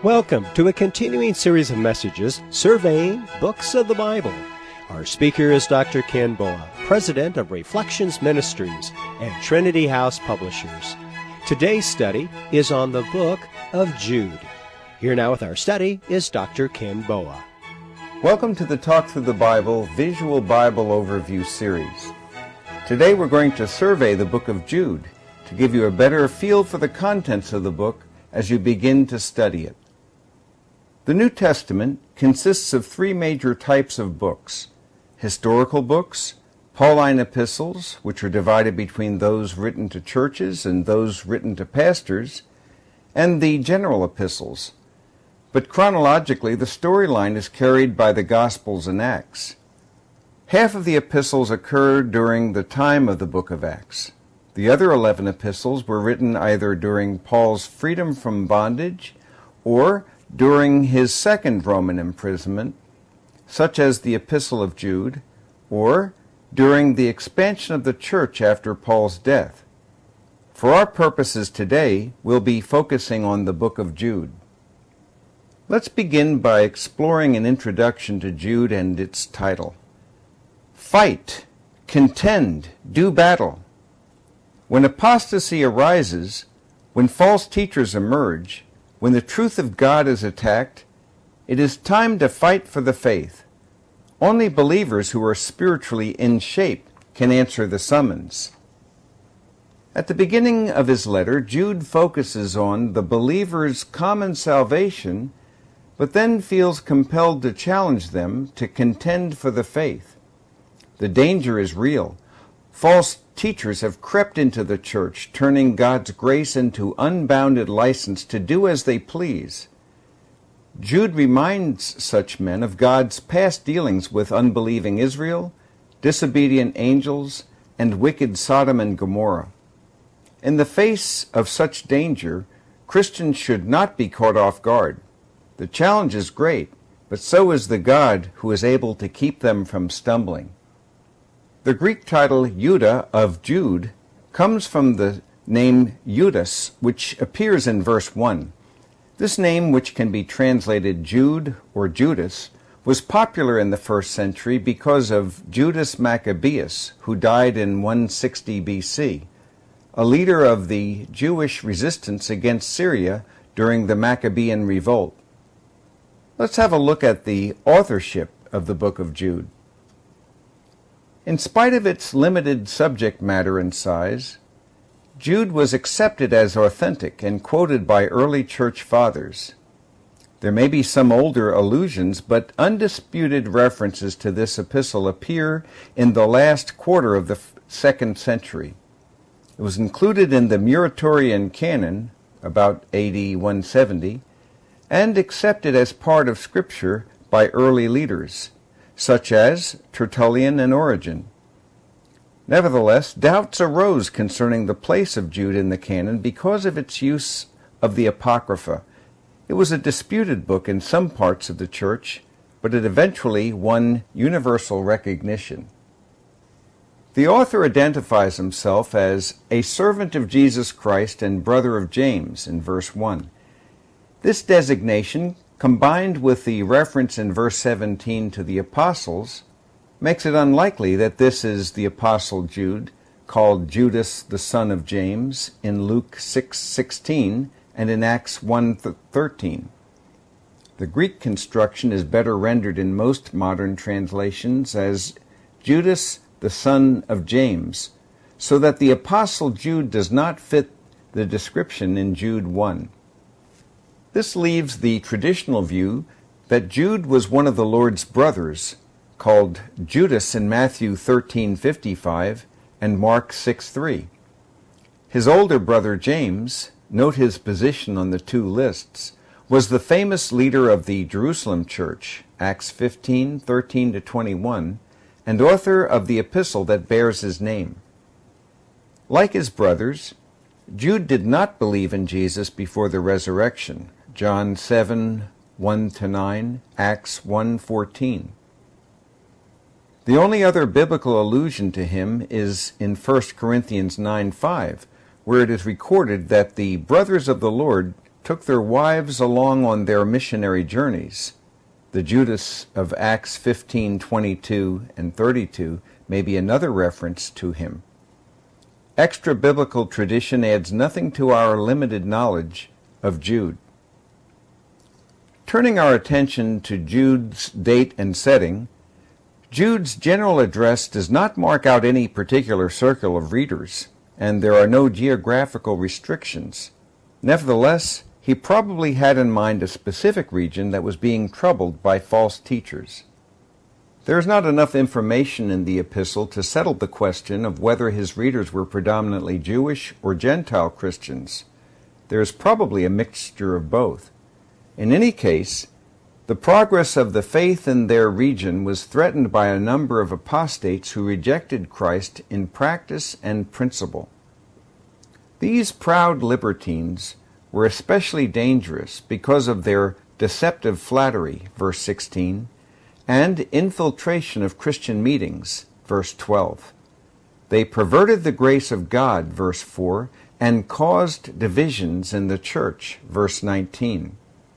Welcome to a continuing series of messages surveying books of the Bible. Our speaker is Dr. Ken Boa, president of Reflections Ministries and Trinity House Publishers. Today's study is on the book of Jude. Here now with our study is Dr. Ken Boa. Welcome to the Talk Through the Bible Visual Bible Overview series. Today we're going to survey the book of Jude to give you a better feel for the contents of the book as you begin to study it. The New Testament consists of three major types of books: historical books, Pauline epistles, which are divided between those written to churches and those written to pastors, and the general epistles. But chronologically, the storyline is carried by the Gospels and Acts. Half of the epistles occur during the time of the book of Acts. The other 11 epistles were written either during Paul's freedom from bondage or during his second Roman imprisonment, such as the Epistle of Jude, or during the expansion of the church after Paul's death. For our purposes today, we'll be focusing on the book of Jude. Let's begin by exploring an introduction to Jude and its title. Fight, contend, do battle. When apostasy arises, when false teachers emerge, when the truth of God is attacked, it is time to fight for the faith. Only believers who are spiritually in shape can answer the summons. At the beginning of his letter, Jude focuses on the believer's common salvation, but then feels compelled to challenge them to contend for the faith. The danger is real. False teachers have crept into the church, turning God's grace into unbounded license to do as they please. Jude reminds such men of God's past dealings with unbelieving Israel, disobedient angels, and wicked Sodom and Gomorrah. In the face of such danger, Christians should not be caught off guard. The challenge is great, but so is the God who is able to keep them from stumbling. The Greek title Judah of Jude comes from the name Judas, which appears in verse 1. This name, which can be translated Jude or Judas, was popular in the first century because of Judas Maccabeus, who died in 160 BC, a leader of the Jewish resistance against Syria during the Maccabean revolt. Let's have a look at the authorship of the book of Jude. In spite of its limited subject matter and size, Jude was accepted as authentic and quoted by early church fathers. There may be some older allusions, but undisputed references to this epistle appear in the last quarter of the 2nd century. It was included in the Muratorian canon, about AD 170, and accepted as part of Scripture by early leaders, such as Tertullian and Origen. Nevertheless, doubts arose concerning the place of Jude in the canon because of its use of the Apocrypha. It was a disputed book in some parts of the church, but it eventually won universal recognition. The author identifies himself as a servant of Jesus Christ and brother of James in verse 1. This designation, combined with the reference in verse 17 to the apostles, makes it unlikely that this is the apostle Jude, called Judas the son of James, in Luke 6:16 and in Acts 1:13. The Greek construction is better rendered in most modern translations as Judas the son of James, so that the apostle Jude does not fit the description in Jude 1. This leaves the traditional view that Jude was one of the Lord's brothers, called Judas in Matthew 13:55 and Mark 6:3. His older brother James, note his position on the two lists, was the famous leader of the Jerusalem church, Acts 15:13-21, and author of the epistle that bears his name. Like his brothers, Jude did not believe in Jesus before the resurrection, John 7:1-9, Acts 1:14. The only other biblical allusion to him is in 1 Corinthians 9:5, where it is recorded that the brothers of the Lord took their wives along on their missionary journeys. The Judas of Acts 15:22 and 32 may be another reference to him. Extra-biblical tradition adds nothing to our limited knowledge of Jude. Turning our attention to Jude's date and setting, Jude's general address does not mark out any particular circle of readers, and there are no geographical restrictions. Nevertheless, he probably had in mind a specific region that was being troubled by false teachers. There is not enough information in the epistle to settle the question of whether his readers were predominantly Jewish or Gentile Christians. There is probably a mixture of both. In any case, the progress of the faith in their region was threatened by a number of apostates who rejected Christ in practice and principle. These proud libertines were especially dangerous because of their deceptive flattery, verse 16, and infiltration of Christian meetings, verse 12. They perverted the grace of God, verse 4, and caused divisions in the church, verse 19.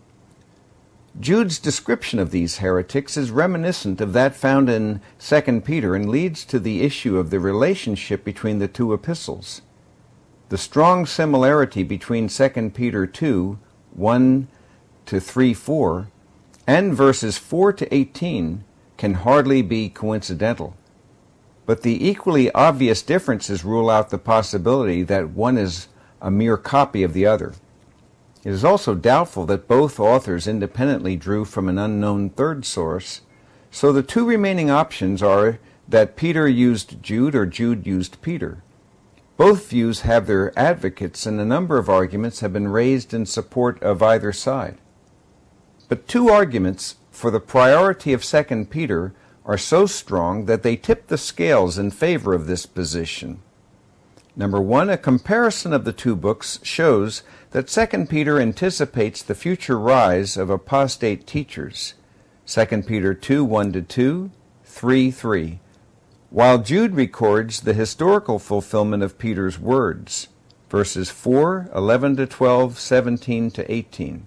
Jude's description of these heretics is reminiscent of that found in 2 Peter and leads to the issue of the relationship between the two epistles. The strong similarity between 2 Peter 2, 1 to 3:4, and verses 4 to 18 can hardly be coincidental. But the equally obvious differences rule out the possibility that one is a mere copy of the other. It is also doubtful that both authors independently drew from an unknown third source, so the two remaining options are that Peter used Jude or Jude used Peter. Both views have their advocates, and a number of arguments have been raised in support of either side. But two arguments for the priority of 2 Peter are so strong that they tip the scales in favor of this position. Number one, a comparison of the two books shows that 2 Peter anticipates the future rise of apostate teachers. 2 Peter 2, 1-2, 3, 3. While Jude records the historical fulfillment of Peter's words, verses 4, 11-12, 17-18.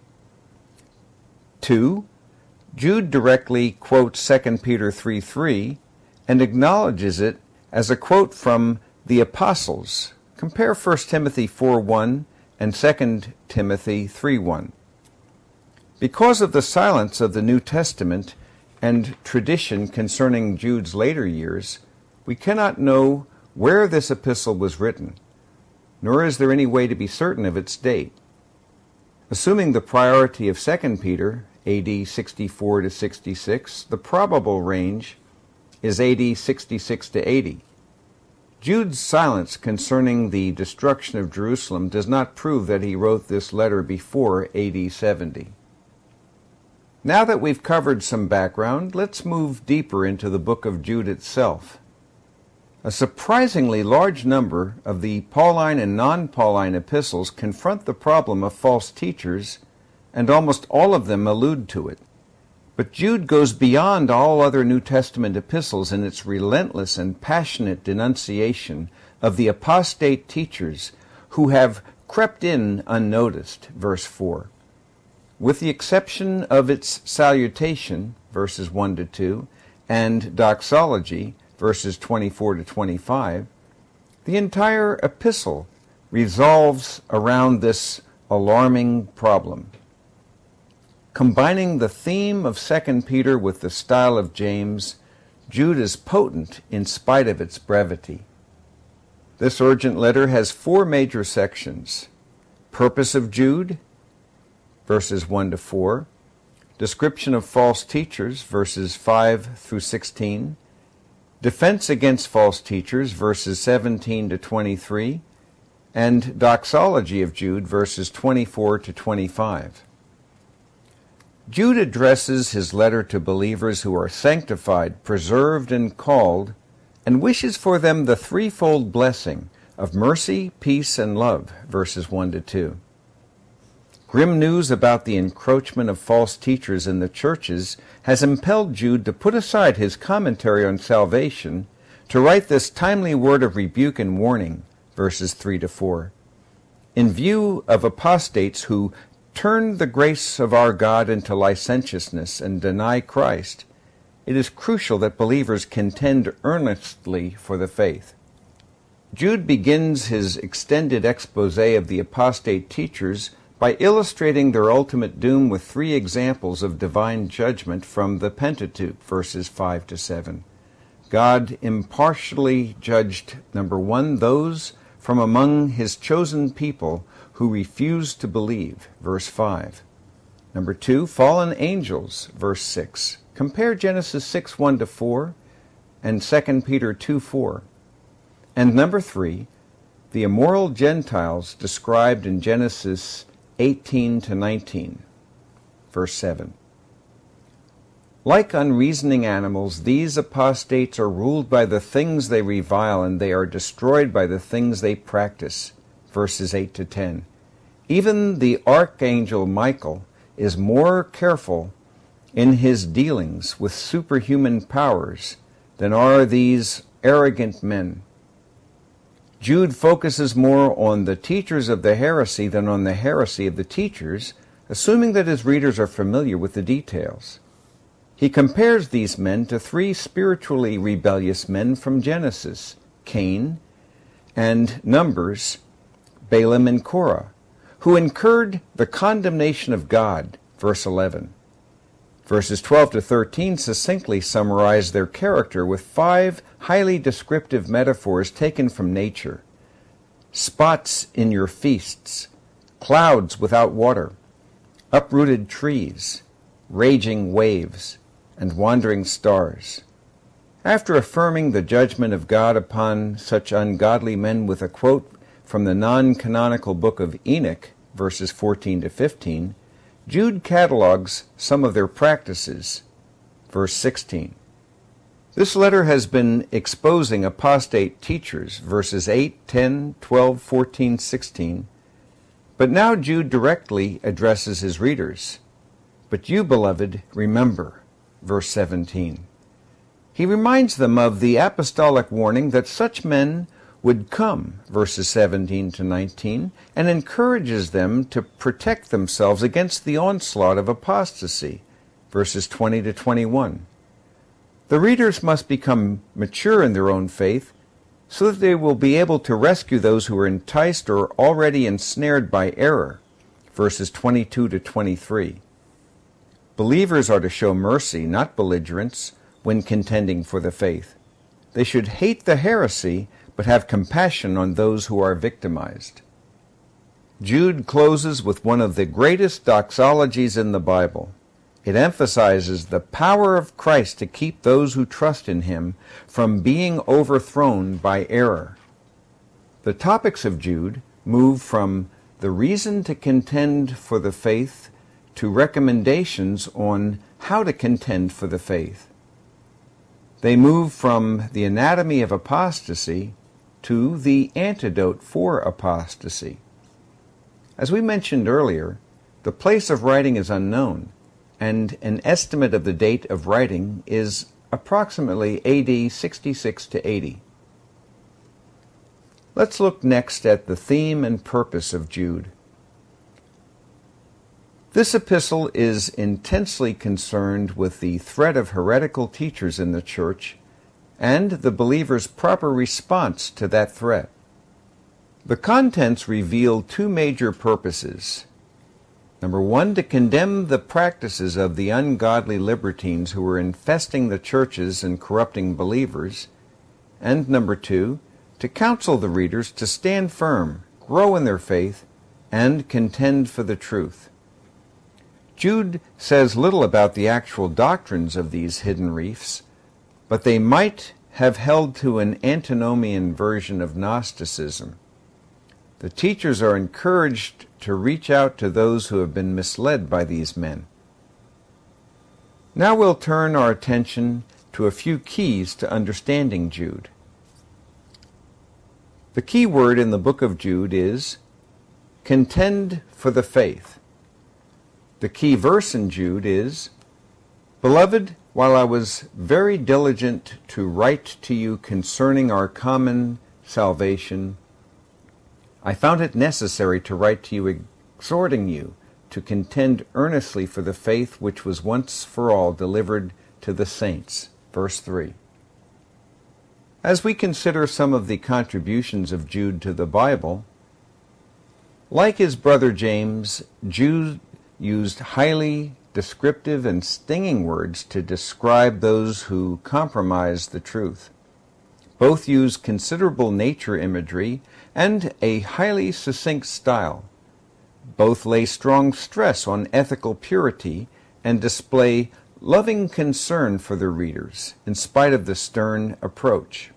2. Jude directly quotes 2 Peter 3:3 and acknowledges it as a quote from the apostles. Compare 1 Timothy 4:1 and 2 Timothy 3:1. Because of the silence of the New Testament and tradition concerning Jude's later years, we cannot know where this epistle was written, nor is there any way to be certain of its date. Assuming the priority of 2 Peter, AD 64 to 66, the probable range is AD 66 to 80. Jude's silence concerning the destruction of Jerusalem does not prove that he wrote this letter before AD 70. Now that we've covered some background, let's move deeper into the book of Jude itself. A surprisingly large number of the Pauline and non-Pauline epistles confront the problem of false teachers, and almost all of them allude to it. But Jude goes beyond all other New Testament epistles in its relentless and passionate denunciation of the apostate teachers who have crept in unnoticed, verse 4. With the exception of its salutation, verses 1-2, and doxology, verses 24-25, the entire epistle revolves around this alarming problem. Combining the theme of 2 Peter with the style of James, Jude is potent in spite of its brevity. This urgent letter has 4 major sections: purpose of Jude, verses 1-4, description of false teachers, verses 5-16, defense against false teachers, verses 17-23, and doxology of Jude, verses 24-25. Jude addresses his letter to believers who are sanctified, preserved, and called, and wishes for them the threefold blessing of mercy, peace, and love, verses 1-2. Grim news about the encroachment of false teachers in the churches has impelled Jude to put aside his commentary on salvation to write this timely word of rebuke and warning, verses 3-4. In view of apostates who turn the grace of our God into licentiousness and deny Christ, it is crucial that believers contend earnestly for the faith. Jude begins his extended expose of the apostate teachers by illustrating their ultimate doom with 3 examples of divine judgment from the Pentateuch, verses 5 to 7. God impartially judged, number 1, those from among his chosen people who refused to believe, verse 5. Number 2, fallen angels, verse 6. Compare Genesis 6, 1 to 4 and 2 Peter 2, 4. And number 3, the immoral Gentiles described in Genesis 18 to 19, verse 7. Like unreasoning animals, these apostates are ruled by the things they revile, and they are destroyed by the things they practice, verses 8 to 10. Even the archangel Michael is more careful in his dealings with superhuman powers than are these arrogant men. Jude focuses more on the teachers of the heresy than on the heresy of the teachers, assuming that his readers are familiar with the details. He compares these men to 3 spiritually rebellious men from Genesis, Cain, and Numbers, Balaam and Korah, who incurred the condemnation of God, verse 11. Verses 12 to 13 succinctly summarize their character with 5 highly descriptive metaphors taken from nature. Spots in your feasts, clouds without water, uprooted trees, raging waves, and wandering stars. After affirming the judgment of God upon such ungodly men with a quote from the non-canonical book of Enoch, verses 14 to 15, Jude catalogues some of their practices, verse 16. This letter has been exposing apostate teachers, verses 8, 10, 12, 14, 16, but now Jude directly addresses his readers. But you, beloved, remember, verse 17. He reminds them of the apostolic warning that such men would come, verses 17 to 19, and encourages them to protect themselves against the onslaught of apostasy, verses 20 to 21. The readers must become mature in their own faith so that they will be able to rescue those who are enticed or already ensnared by error, verses 22 to 23. Believers are to show mercy, not belligerence, when contending for the faith. They should hate the heresy, but have compassion on those who are victimized. Jude closes with one of the greatest doxologies in the Bible. It emphasizes the power of Christ to keep those who trust in him from being overthrown by error. The topics of Jude move from the reason to contend for the faith to recommendations on how to contend for the faith. They move from the anatomy of apostasy to the antidote for apostasy. As we mentioned earlier, the place of writing is unknown, and an estimate of the date of writing is approximately AD 66 to 80. Let's look next at the theme and purpose of Jude. This epistle is intensely concerned with the threat of heretical teachers in the church and the believer's proper response to that threat. The contents reveal 2 major purposes. Number 1, to condemn the practices of the ungodly libertines who are infesting the churches and corrupting believers. And number 2, to counsel the readers to stand firm, grow in their faith, and contend for the truth. Jude says little about the actual doctrines of these hidden reefs, but they might have held to an antinomian version of Gnosticism. The teachers are encouraged to reach out to those who have been misled by these men. Now we'll turn our attention to a few keys to understanding Jude. The key word in the book of Jude is contend for the faith. The key verse in Jude is, Beloved, while I was very diligent to write to you concerning our common salvation, I found it necessary to write to you exhorting you to contend earnestly for the faith which was once for all delivered to the saints. Verse 3. As we consider some of the contributions of Jude to the Bible, like his brother James, Jude used highly descriptive and stinging words to describe those who compromise the truth. Both use considerable nature imagery and a highly succinct style. Both lay strong stress on ethical purity and display loving concern for their readers, in spite of the stern approach.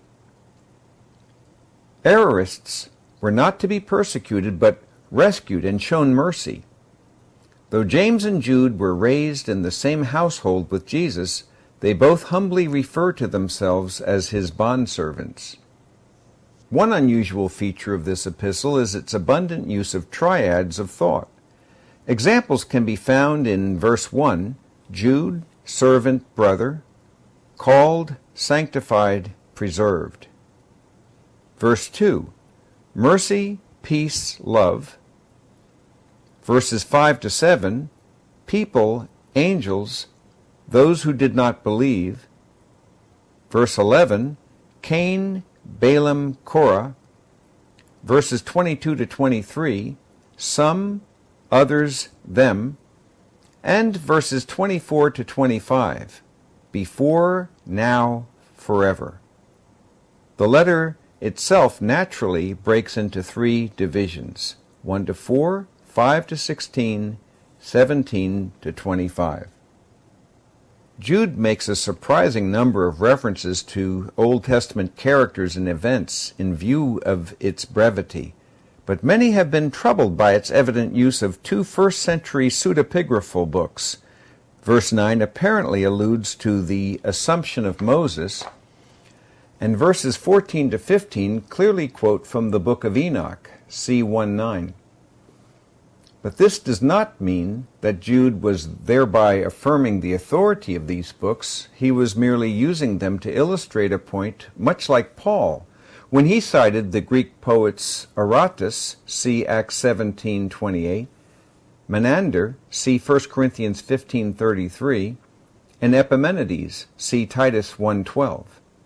Errorists were not to be persecuted, but rescued and shown mercy. Though James and Jude were raised in the same household with Jesus, they both humbly refer to themselves as his bondservants. One unusual feature of this epistle is its abundant use of triads of thought. Examples can be found in verse 1, Jude, servant, brother, called, sanctified, preserved. Verse 2, mercy, peace, love. Verses 5 to 7, people, angels, those who did not believe. Verse 11, Cain, Balaam, Korah. Verses 22 to 23, some, others, them. And verses 24 to 25, before, now, forever. The letter itself naturally breaks into three divisions, 1 to 4, 5 to 16, 17 to 25. Jude makes a surprising number of references to Old Testament characters and events in view of its brevity, but many have been troubled by its evident use of two first-century pseudepigraphal books. Verse 9 apparently alludes to the Assumption of Moses, and verses 14 to 15 clearly quote from the book of Enoch, c. 1:9. But this does not mean that Jude was thereby affirming the authority of these books. He was merely using them to illustrate a point much like Paul, when he cited the Greek poets Aratus, see Acts 17:28, Menander, see 1 Corinthians 15:33, and Epimenides, see Titus 1:12.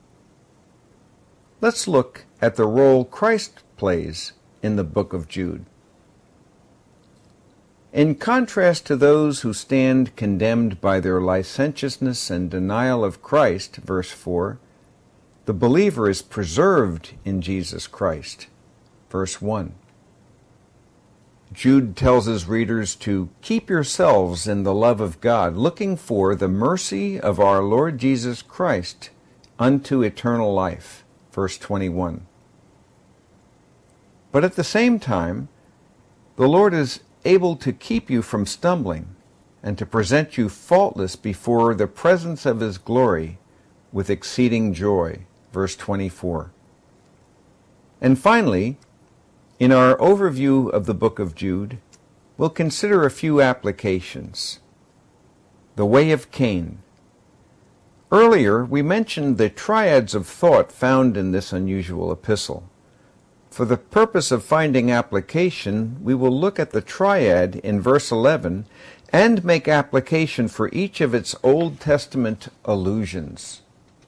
Let's look at the role Christ plays in the book of Jude. In contrast to those who stand condemned by their licentiousness and denial of Christ, verse 4, the believer is preserved in Jesus Christ, verse 1. Jude tells his readers to keep yourselves in the love of God, looking for the mercy of our Lord Jesus Christ unto eternal life, verse 21. But at the same time, the Lord is able to keep you from stumbling and to present you faultless before the presence of his glory with exceeding joy, verse 24. And finally, in our overview of the book of Jude, we'll consider a few applications. The way of Cain. Earlier, we mentioned the triads of thought found in this unusual epistle. For the purpose of finding application, we will look at the triad in verse 11 and make application for each of its Old Testament allusions.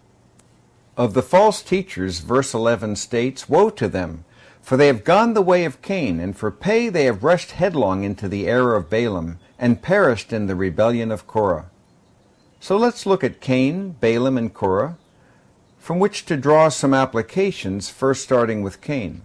Of the false teachers, verse 11 states, "Woe to them, for they have gone the way of Cain, and for pay they have rushed headlong into the error of Balaam, and perished in the rebellion of Korah." So let's look at Cain, Balaam, and Korah, from which to draw some applications, first starting with Cain.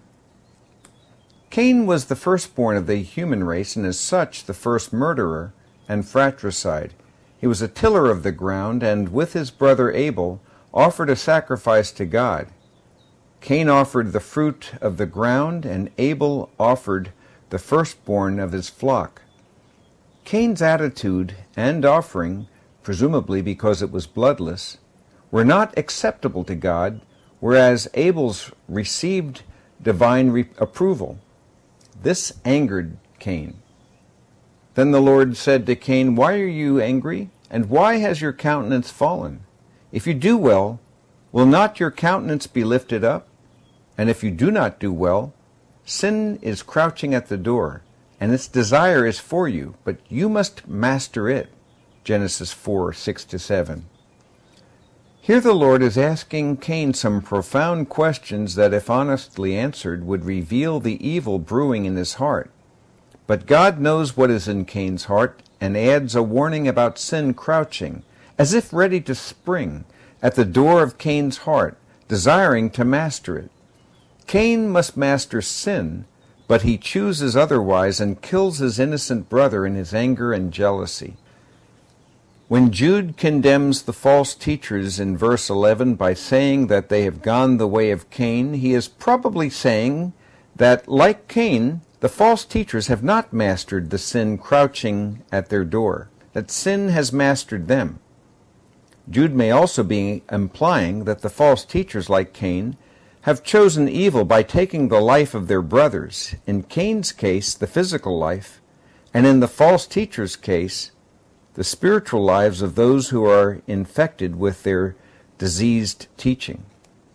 Cain was the firstborn of the human race, and as such the first murderer and fratricide. He was a tiller of the ground, and with his brother Abel offered a sacrifice to God. Cain offered the fruit of the ground, and Abel offered the firstborn of his flock. Cain's attitude and offering, presumably because it was bloodless, were not acceptable to God, whereas Abel's received divine approval. This angered Cain. Then the Lord said to Cain, "Why are you angry, and why has your countenance fallen? If you do well, will not your countenance be lifted up? And if you do not do well, sin is crouching at the door, and its desire is for you, but you must master it. Genesis 4:6-7. Here the Lord is asking Cain some profound questions that, if honestly answered, would reveal the evil brewing in his heart. But God knows what is in Cain's heart and adds a warning about sin crouching, as if ready to spring, at the door of Cain's heart, desiring to master it. Cain must master sin, but he chooses otherwise and kills his innocent brother in his anger and jealousy. When Jude condemns the false teachers in verse 11 by saying that they have gone the way of Cain, he is probably saying that, like Cain, the false teachers have not mastered the sin crouching at their door, that sin has mastered them. Jude may also be implying that the false teachers, like Cain, have chosen evil by taking the life of their brothers, in Cain's case, the physical life, and in the false teacher's case, the spiritual lives of those who are infected with their diseased teaching.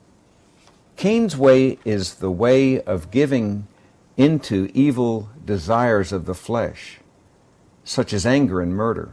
Cain's way is the way of giving into evil desires of the flesh, such as anger and murder.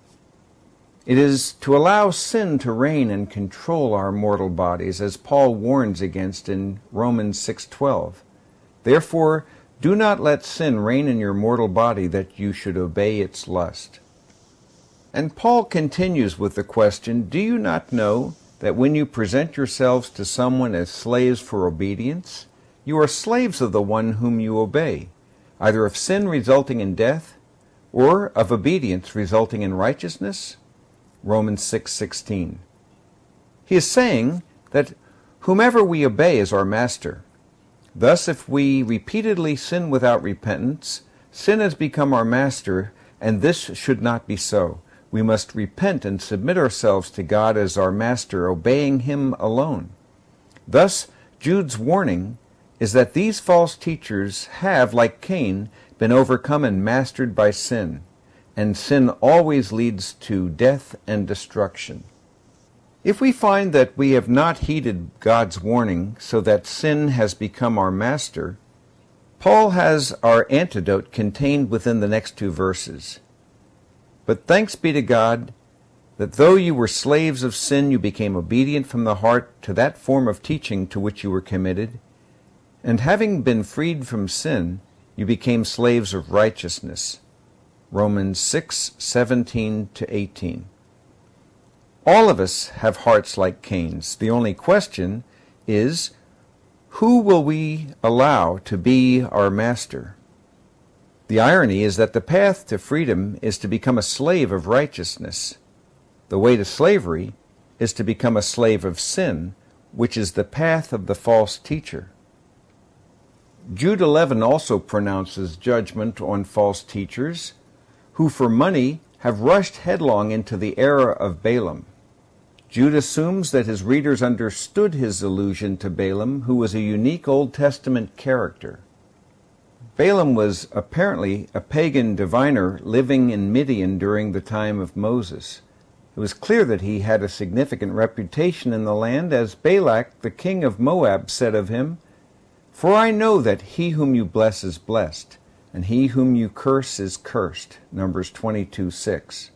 It is to allow sin to reign and control our mortal bodies, as Paul warns against in Romans 6:12. Therefore, do not let sin reign in your mortal body, that you should obey its lust. And Paul continues with the question, do you not know that when you present yourselves to someone as slaves for obedience, you are slaves of the one whom you obey, either of sin resulting in death, or of obedience resulting in righteousness? Romans 6:16. He is saying that whomever we obey is our master. Thus, if we repeatedly sin without repentance, sin has become our master, and this should not be so. We must repent and submit ourselves to God as our master, obeying Him alone. Thus, Jude's warning is that these false teachers have, like Cain, been overcome and mastered by sin, and sin always leads to death and destruction. If we find that we have not heeded God's warning so that sin has become our master, Paul has our antidote contained within the next two verses. But thanks be to God that though you were slaves of sin, you became obedient from the heart to that form of teaching to which you were committed, and having been freed from sin, you became slaves of righteousness. Romans 6:17-18. All of us have hearts like Cain's. The only question is, who will we allow to be our master? The irony is that the path to freedom is to become a slave of righteousness. The way to slavery is to become a slave of sin, which is the path of the false teacher. Jude 11 also pronounces judgment on false teachers who for money have rushed headlong into the error of Balaam. Jude assumes that his readers understood his allusion to Balaam, who was a unique Old Testament character. Balaam was apparently a pagan diviner living in Midian during the time of Moses. It was clear that he had a significant reputation in the land, as Balak, the king of Moab, said of him, "For I know that he whom you bless is blessed, and he whom you curse is cursed." Numbers 22:6.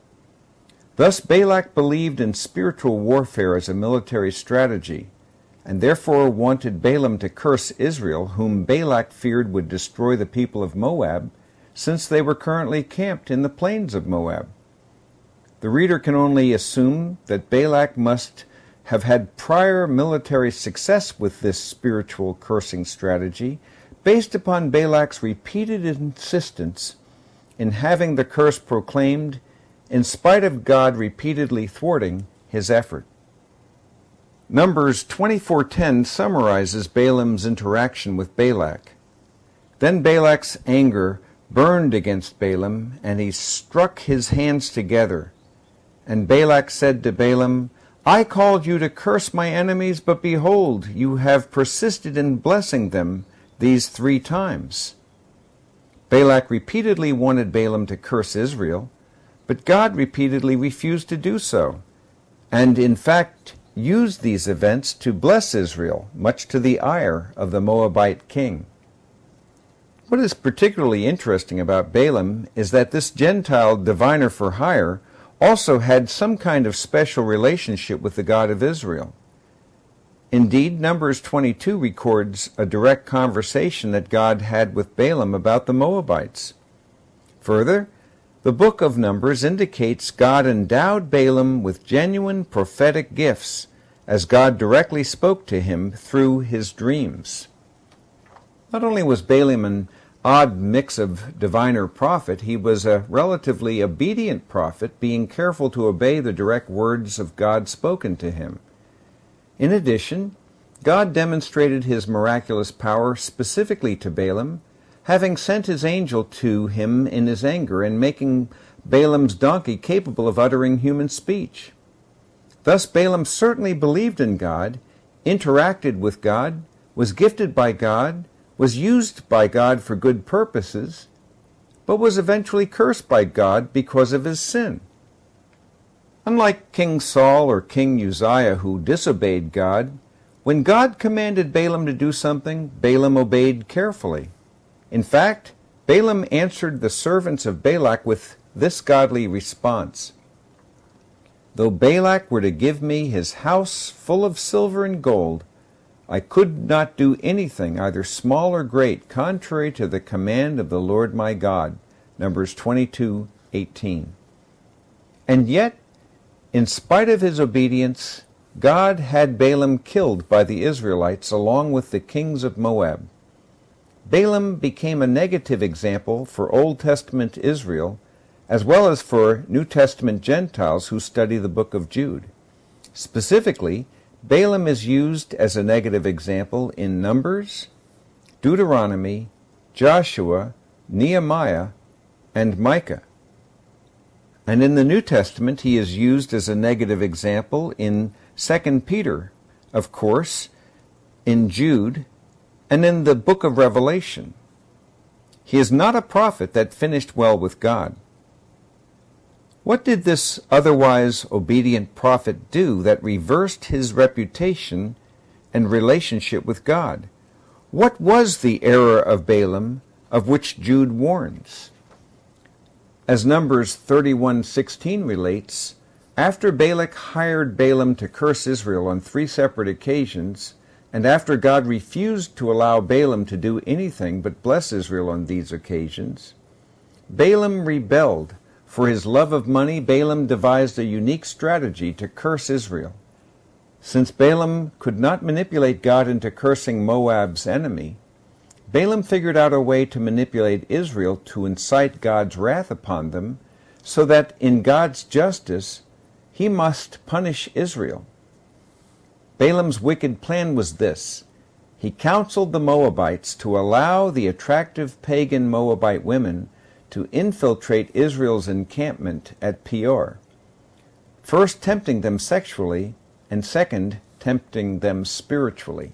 Thus Balak believed in spiritual warfare as a military strategy, and therefore wanted Balaam to curse Israel, whom Balak feared would destroy the people of Moab, since they were currently camped in the plains of Moab. The reader can only assume that Balak must have had prior military success with this spiritual cursing strategy, based upon Balak's repeated insistence in having the curse proclaimed, in spite of God repeatedly thwarting his effort. Numbers 24:10 summarizes Balaam's interaction with Balak. Then Balak's anger burned against Balaam, and he struck his hands together. And Balak said to Balaam, "I called you to curse my enemies, but behold, you have persisted in blessing them these 3 times." Balak repeatedly wanted Balaam to curse Israel, but God repeatedly refused to do so, and in fact used these events to bless Israel, much to the ire of the Moabite king. What is particularly interesting about Balaam is that this Gentile diviner for hire also had some kind of special relationship with the God of Israel. Indeed, Numbers 22 records a direct conversation that God had with Balaam about the Moabites. Further, the book of Numbers indicates God endowed Balaam with genuine prophetic gifts as God directly spoke to him through his dreams. Not only was Balaam an odd mix of diviner prophet, he was a relatively obedient prophet, being careful to obey the direct words of God spoken to him. In addition, God demonstrated his miraculous power specifically to Balaam, having sent his angel to him in his anger and making Balaam's donkey capable of uttering human speech. Thus Balaam certainly believed in God, interacted with God, was gifted by God, was used by God for good purposes, but was eventually cursed by God because of his sin. Unlike King Saul or King Uzziah, who disobeyed God, when God commanded Balaam to do something, Balaam obeyed carefully. In fact, Balaam answered the servants of Balak with this godly response: "Though Balak were to give me his house full of silver and gold, I could not do anything, either small or great, contrary to the command of the Lord my God." Numbers 22:18. And yet, in spite of his obedience, God had Balaam killed by the Israelites along with the kings of Moab. Balaam became a negative example for Old Testament Israel, as well as for New Testament Gentiles who study the book of Jude. Specifically, Balaam is used as a negative example in Numbers, Deuteronomy, Joshua, Nehemiah, and Micah. And in the New Testament, he is used as a negative example in 2 Peter, of course, in Jude, and in the book of Revelation. He is not a prophet that finished well with God. What did this otherwise obedient prophet do that reversed his reputation and relationship with God? What was the error of Balaam of which Jude warns? As Numbers 31:16 relates, after Balak hired Balaam to curse Israel on 3 separate occasions, and after God refused to allow Balaam to do anything but bless Israel on these occasions, Balaam rebelled. For his love of money, Balaam devised a unique strategy to curse Israel. Since Balaam could not manipulate God into cursing Moab's enemy, Balaam figured out a way to manipulate Israel to incite God's wrath upon them, so that in God's justice he must punish Israel. Balaam's wicked plan was this: he counseled the Moabites to allow the attractive pagan Moabite women to infiltrate Israel's encampment at Peor, first tempting them sexually, and second, tempting them spiritually.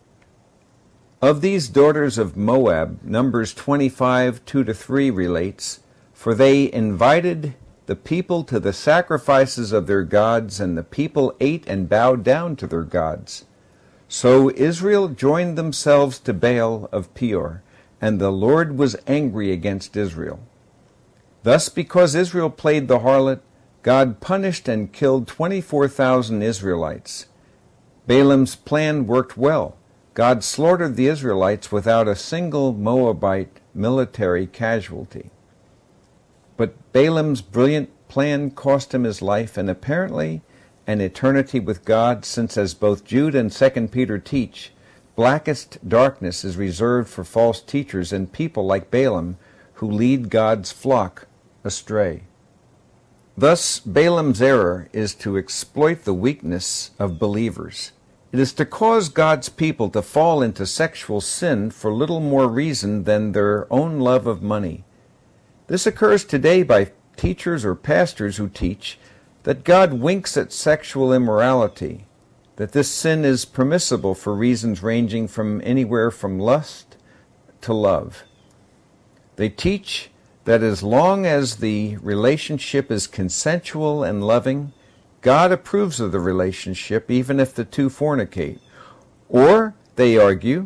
Of these daughters of Moab, Numbers 25:2-3 relates, "For they invited the people to the sacrifices of their gods, and the people ate and bowed down to their gods. So Israel joined themselves to Baal of Peor, and the Lord was angry against Israel. Thus, because Israel played the harlot, God punished and killed 24,000 Israelites. Balaam's plan worked well. God slaughtered the Israelites without a single Moabite military casualty. But Balaam's brilliant plan cost him his life and apparently an eternity with God, since, as both Jude and 2 Peter teach, blackest darkness is reserved for false teachers and people like Balaam who lead God's flock astray. Thus, Balaam's error is to exploit the weakness of believers. It is to cause God's people to fall into sexual sin for little more reason than their own love of money. This occurs today by teachers or pastors who teach that God winks at sexual immorality, that this sin is permissible for reasons ranging from anywhere from lust to love. They teach that as long as the relationship is consensual and loving, God approves of the relationship even if the two fornicate. Or, they argue,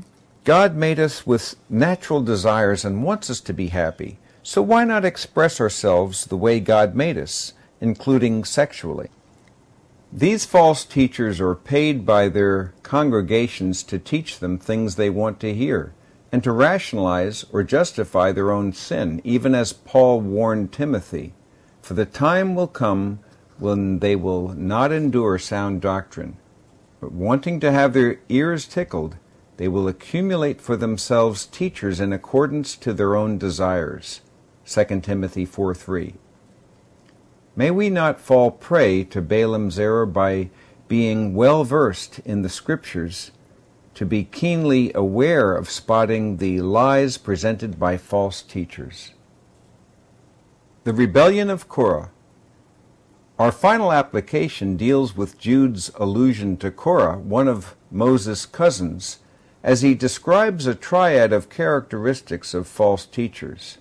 God made us with natural desires and wants us to be happy, so why not express ourselves the way God made us, including sexually? These false teachers are paid by their congregations to teach them things they want to hear, and to rationalize or justify their own sin, even as Paul warned Timothy, "For the time will come when they will not endure sound doctrine, but wanting to have their ears tickled, they will accumulate for themselves teachers in accordance to their own desires." 2 Timothy 4:3. May we not fall prey to Balaam's error by being well versed in the Scriptures, to be keenly aware of spotting the lies presented by false teachers. The rebellion of Korah. Our final application deals with Jude's allusion to Korah, one of Moses' cousins, as he describes a triad of characteristics of false teachers.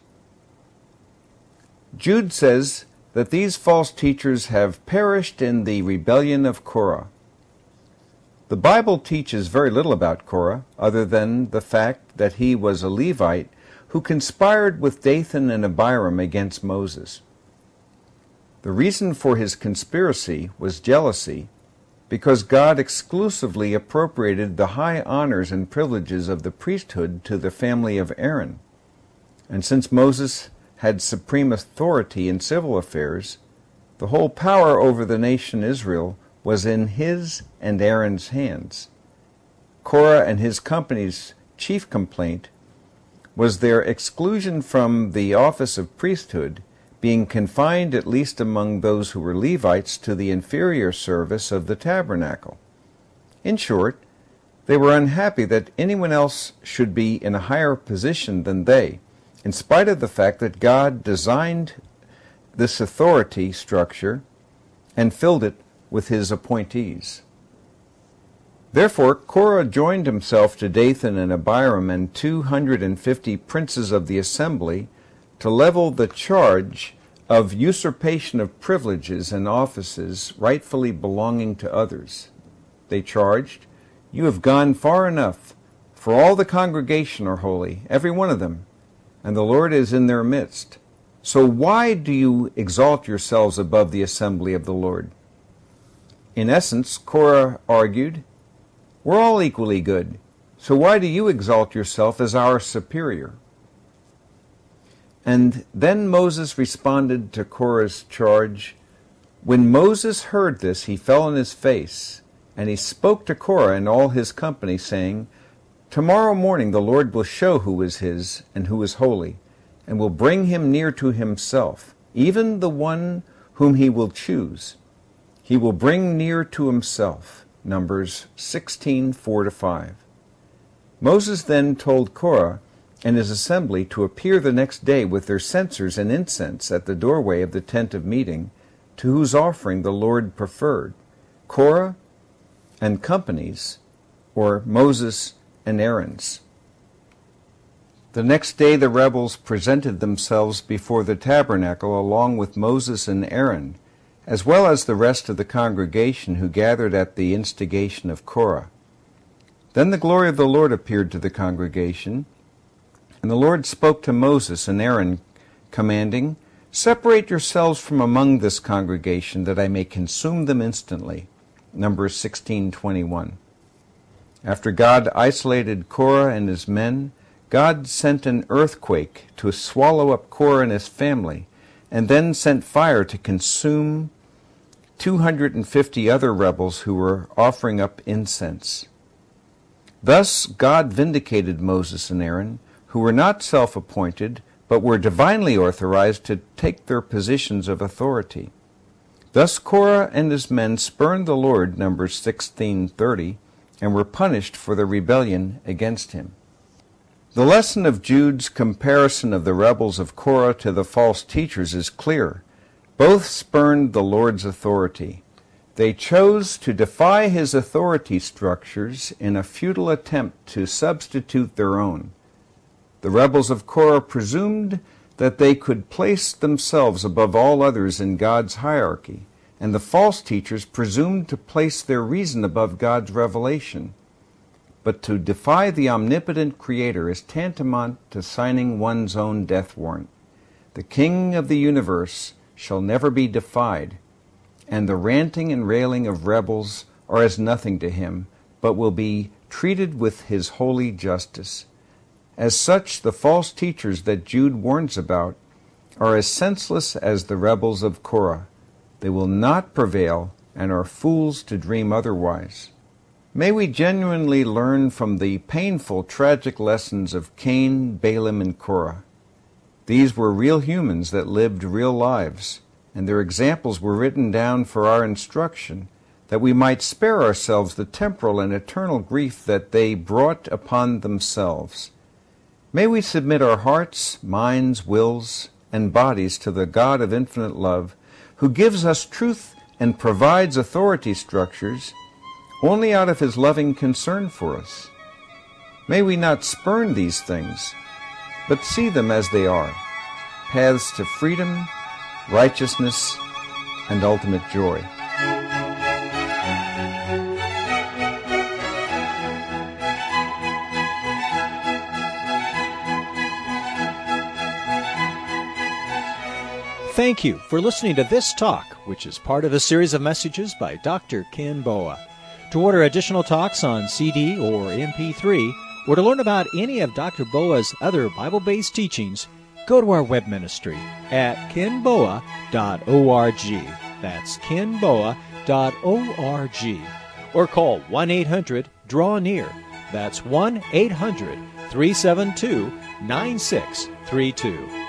Jude says that these false teachers have perished in the rebellion of Korah. The Bible teaches very little about Korah, other than the fact that he was a Levite who conspired with Dathan and Abiram against Moses. The reason for his conspiracy was jealousy, because God exclusively appropriated the high honors and privileges of the priesthood to the family of Aaron. And since Moses had supreme authority in civil affairs, the whole power over the nation Israel was in his and Aaron's hands. Korah and his company's chief complaint was their exclusion from the office of priesthood, being confined, at least among those who were Levites, to the inferior service of the tabernacle. In short, they were unhappy that anyone else should be in a higher position than they, in spite of the fact that God designed this authority structure and filled it with his appointees. Therefore, Korah joined himself to Dathan and Abiram and 250 princes of the assembly to level the charge of usurpation of privileges and offices rightfully belonging to others. They charged, "You have gone far enough, for all the congregation are holy, every one of them, and the Lord is in their midst. So why do you exalt yourselves above the assembly of the Lord?" In essence, Korah argued, "We're all equally good, so why do you exalt yourself as our superior?" And then Moses responded to Korah's charge. When Moses heard this, he fell on his face, and he spoke to Korah and all his company, saying, "Tomorrow morning the Lord will show who is his and who is holy, and will bring him near to himself, even the one whom he will choose. He will bring near to himself." Numbers 16:4-5. Moses then told Korah and his assembly to appear the next day with their censers and incense at the doorway of the tent of meeting, to whose offering the Lord preferred Korah and companies, or Moses and Aaron's. The next day the rebels presented themselves before the tabernacle along with Moses and Aaron, as well as the rest of the congregation who gathered at the instigation of Korah. Then the glory of the Lord appeared to the congregation, and the Lord spoke to Moses and Aaron, commanding, "Separate yourselves from among this congregation, that I may consume them instantly." Numbers 16:21. After God isolated Korah and his men, God sent an earthquake to swallow up Korah and his family, and then sent fire to consume 250 other rebels who were offering up incense. Thus God vindicated Moses and Aaron, who were not self-appointed, but were divinely authorized to take their positions of authority. Thus Korah and his men spurned the Lord, Numbers 16:30, and were punished for their rebellion against him. The lesson of Jude's comparison of the rebels of Korah to the false teachers is clear. Both spurned the Lord's authority. They chose to defy his authority structures in a futile attempt to substitute their own. The rebels of Korah presumed that they could place themselves above all others in God's hierarchy, and the false teachers presumed to place their reason above God's revelation. but to defy the omnipotent Creator is tantamount to signing one's own death warrant. The King of the universe shall never be defied, and the ranting and railing of rebels are as nothing to him, but will be treated with his holy justice. As such, the false teachers that Jude warns about are as senseless as the rebels of Korah. They will not prevail and are fools to dream otherwise. May we genuinely learn from the painful, tragic lessons of Cain, Balaam, and Korah. These were real humans that lived real lives, and their examples were written down for our instruction, that we might spare ourselves the temporal and eternal grief that they brought upon themselves. May we submit our hearts, minds, wills, and bodies to the God of infinite love, who gives us truth and provides authority structures only out of his loving concern for us. May we not spurn these things, but see them as they are, paths to freedom, righteousness, and ultimate joy. Thank you for listening to This Talk, which is part of a series of messages by Dr. Ken Boa. To order additional talks on CD or MP3, or to learn about any of Dr. Boa's other Bible-based teachings, go to our web ministry at kenboa.org. That's kenboa.org. Or call 1-800-DRAW-NEAR. That's 1-800-372-9632.